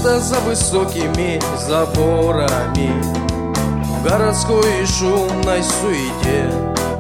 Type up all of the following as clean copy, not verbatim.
Где-то за высокими заборами, в городской и шумной суете,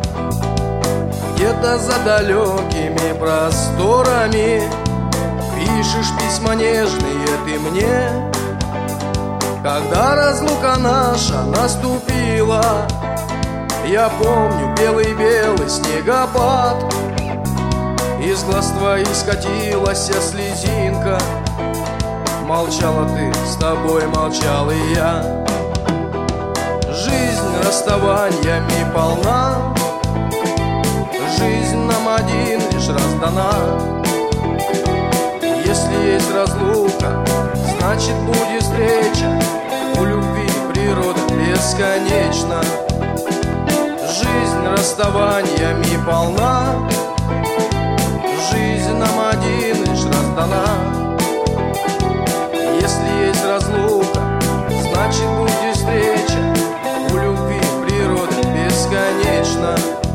где-то за далекими просторами пишешь письма нежные ты мне. Когда разлука наша наступила, я помню белый-белый снегопад. Из глаз твоих скатилась слезинка. Молчала ты, с тобой молчал и я. Жизнь расставаниями полна, жизнь нам один лишь раз дана. Если есть разлука, значит будет встреча. У любви природа бесконечна. Жизнь расставаниями полна, жизнь нам один лишь раз дана. Если есть разлука, значит будет встреча. У любви природа бесконечна.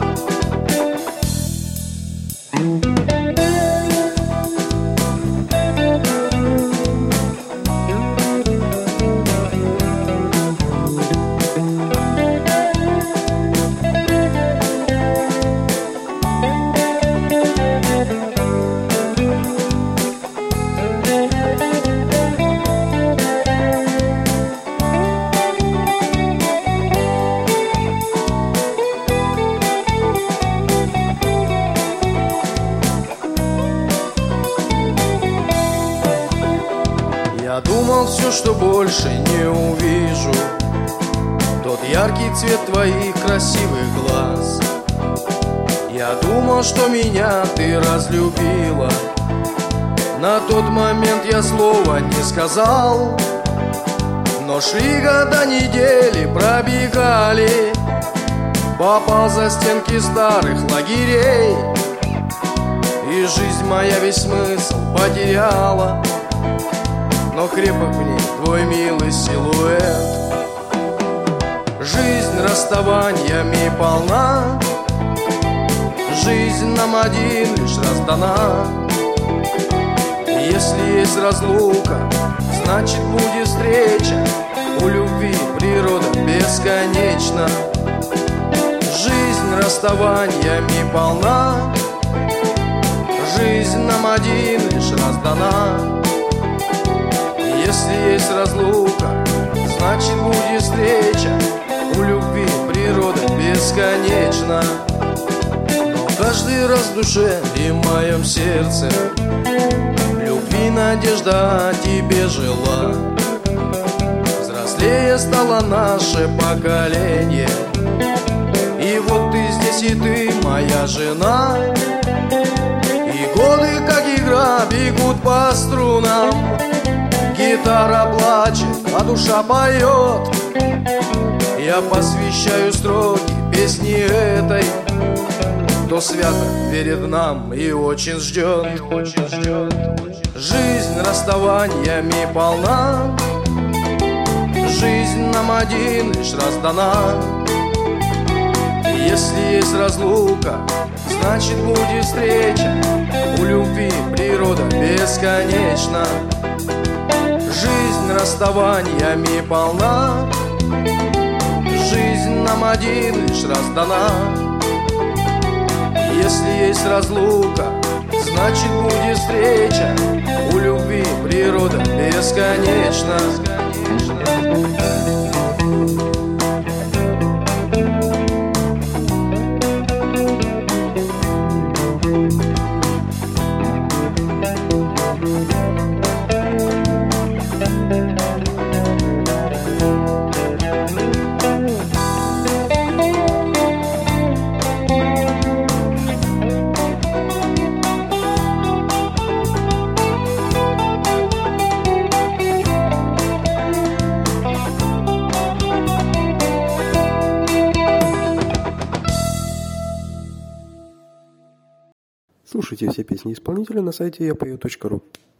Я думал все, что больше не увижу тот яркий цвет твоих красивых глаз. Я думал, что меня ты разлюбила. На тот момент я слова не сказал. Но шли года, недели пробегали. Попал за стенки старых лагерей, и жизнь моя весь смысл потеряла. Но крепок в ней твой милый силуэт. Жизнь расставаниями полна, жизнь нам один лишь раз дана. Если есть разлука, значит будет встреча. У любви природа бесконечна. Жизнь расставаниями полна, жизнь нам один лишь раз дана. Если есть разлука, значит будет встреча. У любви природа бесконечна. Но каждый раз в душе и в моем сердце любви надежда о тебе жила. Взрослее стало наше поколение, и вот ты здесь, и ты моя жена. И годы, как игра, бегут по струнам. Гитара плачет, а душа поет. Я посвящаю строки песни этой, кто свято верит в нам и очень ждет. Жизнь расставаниями полна, жизнь нам один лишь раз дана. Если есть разлука, значит будет встреча. У любви природа бесконечна. Жизнь расставаниями полна, жизнь нам один лишь раз дана. Если есть разлука, значит будет встреча. У любви природа бесконечна. Слушайте все песни исполнителя на сайте yapою.ru.